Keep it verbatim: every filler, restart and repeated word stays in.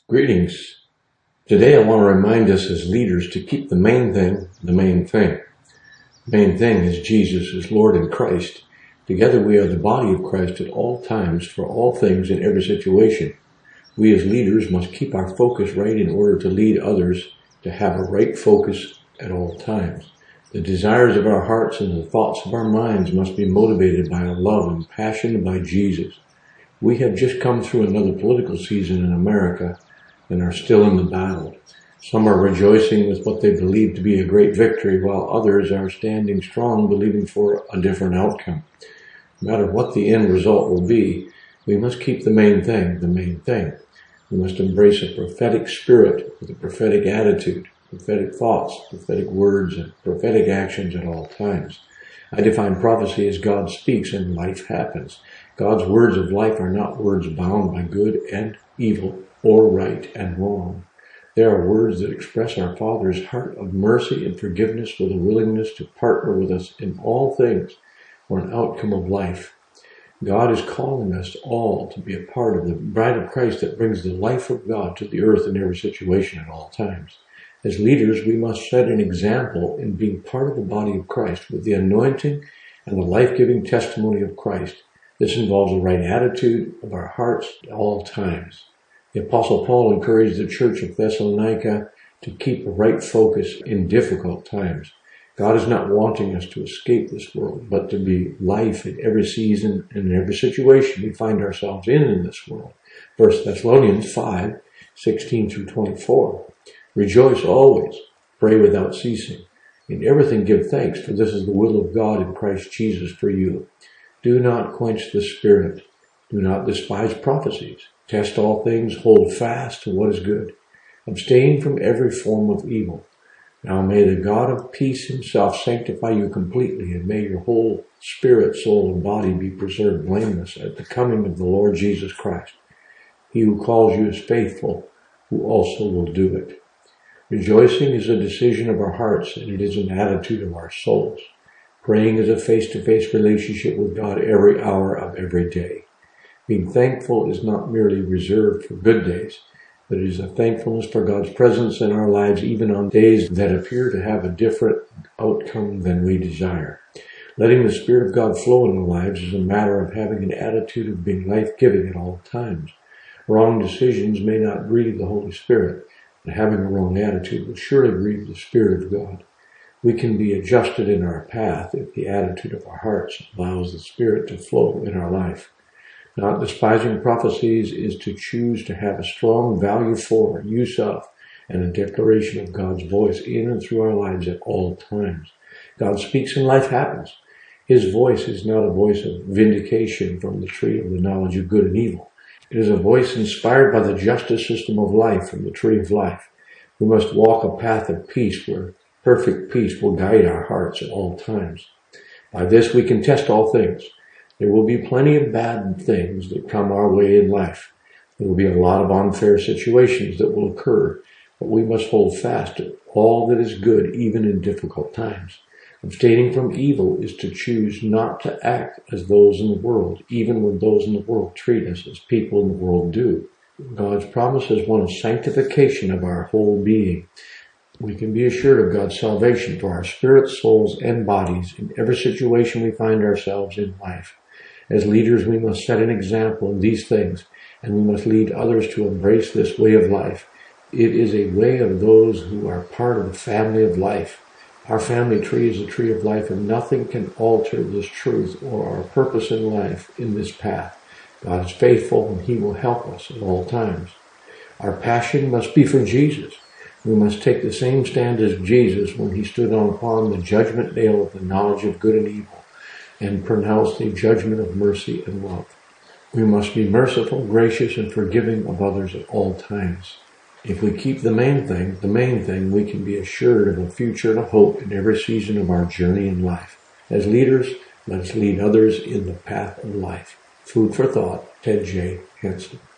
Greetings. Today I want to remind us as leaders to keep the main thing the main thing. The main thing is Jesus as Lord and Christ. Together we are the body of Christ at all times for all things in every situation. We as leaders must keep our focus right in order to lead others to have a right focus at all times. The desires of our hearts and the thoughts of our minds must be motivated by our love and passion by Jesus. We have just come through another political season in America and are still in the battle. Some are rejoicing with what they believe to be a great victory, while others are standing strong, believing for a different outcome. No matter what the end result will be, we must keep the main thing the main thing. We must embrace a prophetic spirit with a prophetic attitude, prophetic thoughts, prophetic words, and prophetic actions at all times. I define prophecy as God speaks and life happens. God's words of life are not words bound by good and evil or right and wrong. They are words that express our Father's heart of mercy and forgiveness with a willingness to partner with us in all things for an outcome of life. God is calling us all to be a part of the bride of Christ that brings the life of God to the earth in every situation at all times. As leaders, we must set an example in being part of the body of Christ with the anointing and the life-giving testimony of Christ. This involves a right attitude of our hearts at all times. The Apostle Paul encouraged the church of Thessalonica to keep a right focus in difficult times. God is not wanting us to escape this world, but to be life in every season and in every situation we find ourselves in in this world. First Thessalonians five, sixteen through twenty-four. Rejoice always, pray without ceasing. In everything give thanks, for this is the will of God in Christ Jesus for you. Do not quench the Spirit. Do not despise prophecies. Test all things, hold fast to what is good. Abstain from every form of evil. Now may the God of peace himself sanctify you completely, and may your whole spirit, soul, and body be preserved blameless at the coming of the Lord Jesus Christ. He who calls you is faithful, who also will do it. Rejoicing is a decision of our hearts, and it is an attitude of our souls. Praying is a face-to-face relationship with God every hour of every day. Being thankful is not merely reserved for good days, but it is a thankfulness for God's presence in our lives even on days that appear to have a different outcome than we desire. Letting the Spirit of God flow in our lives is a matter of having an attitude of being life-giving at all times. Wrong decisions may not grieve the Holy Spirit, and having a wrong attitude will surely grieve the Spirit of God. We can be adjusted in our path if the attitude of our hearts allows the Spirit to flow in our life. Not despising prophecies is to choose to have a strong value for, use of, and a declaration of God's voice in and through our lives at all times. God speaks and life happens. His voice is not a voice of vindication from the tree of the knowledge of good and evil. It is a voice inspired by the justice system of life from the tree of life. We must walk a path of peace where perfect peace will guide our hearts at all times. By this we can test all things. There will be plenty of bad things that come our way in life. There will be a lot of unfair situations that will occur, but we must hold fast to all that is good even in difficult times. Abstaining from evil is to choose not to act as those in the world, even when those in the world treat us as people in the world do. God's promise is one of sanctification of our whole being. We can be assured of God's salvation for our spirits, souls, and bodies in every situation we find ourselves in life. As leaders, we must set an example in these things, and we must lead others to embrace this way of life. It is a way of those who are part of the family of life. Our family tree is a tree of life, and nothing can alter this truth or our purpose in life in this path. God is faithful, and he will help us at all times. Our passion must be for Jesus. We must take the same stand as Jesus when he stood upon the judgment nail of the knowledge of good and evil and pronounced a judgment of mercy and love. We must be merciful, gracious, and forgiving of others at all times. If we keep the main thing, the main thing, we can be assured of a future and a hope in every season of our journey in life. As leaders, let us lead others in the path of life. Food for thought, Ted J. Henson.